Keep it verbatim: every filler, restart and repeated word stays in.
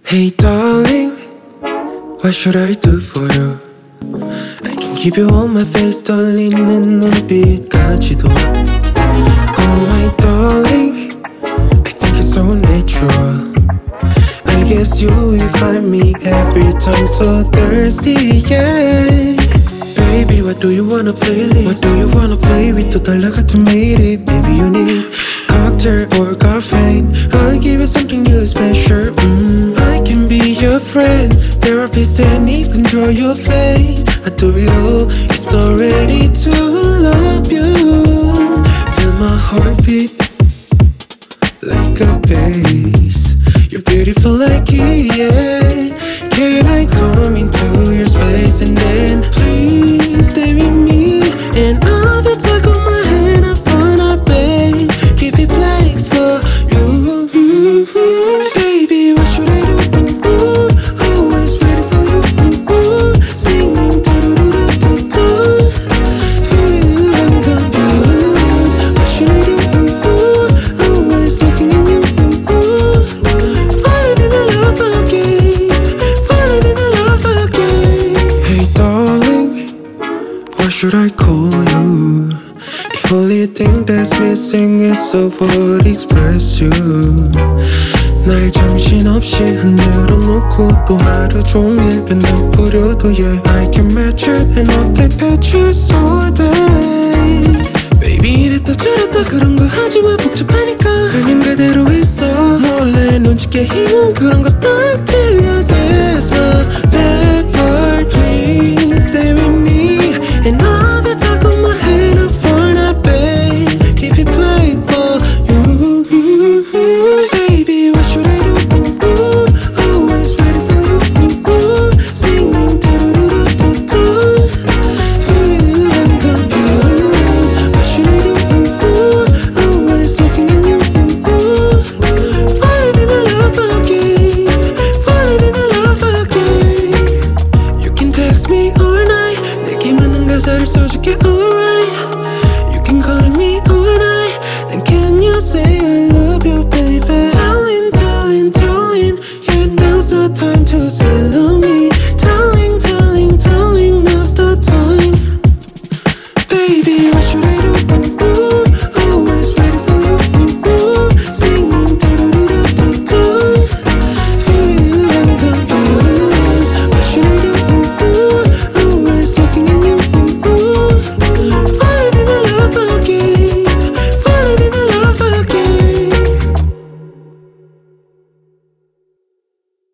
Hey darling, what should I do for you? I can keep you on my face 떨리는 눈빛까지도. Oh my darling, I think it's so natural. I guess you will find me every time so thirsty, yeah. Baby, what do you wanna play with? What do you wanna play with? 또 달라 같은 매일이. Maybe you need cocktail or caffeine. I'll give you something new special. mm. I can be your friend, therapist, and even draw your face. I do it all, it's all ready to love you. Feel my heartbeat like a bass. You're beautiful like it, yeah. Can I come into your space and then please stay with me? And I'll be taking my hand up on a babe. Keep it play for you. mm-hmm. Baby, what should I do? Ooh, always ready for you. Ooh, singing do-do-do-do-do. Feeling really confused. What should I do? Ooh, always looking at you. Ooh, falling in love again. Falling in love again. Hey darling, what should I call you? The only thing that's missing is a word express you. 날 정신없이 흔들어 놓고 또 하루 종일 밴드부려도 yeah. I can match it and I'll take pictures all day. Baby 이랬다 저랬다 그런 거 하지마 복잡하니까 그냥 그대로 있어. 몰래 눈치 게임 그런 거 딱 질려. That's my bad part. Please stay with me and I'll be taking my hand up for that babe. Keep it play for you. Baby, what should I do? Ooh, always ready for you. Ooh, singing do-do-do-do-do. Feeling really confused. What should I do? Ooh, always looking at you. Ooh, falling in love again. Falling in love again. You can text me all night. 내게 맞는 가사를 써줄게 alright. You can call me all night. Then can you say I love you, baby? Darling, darling, darling, yeah, now's the time to say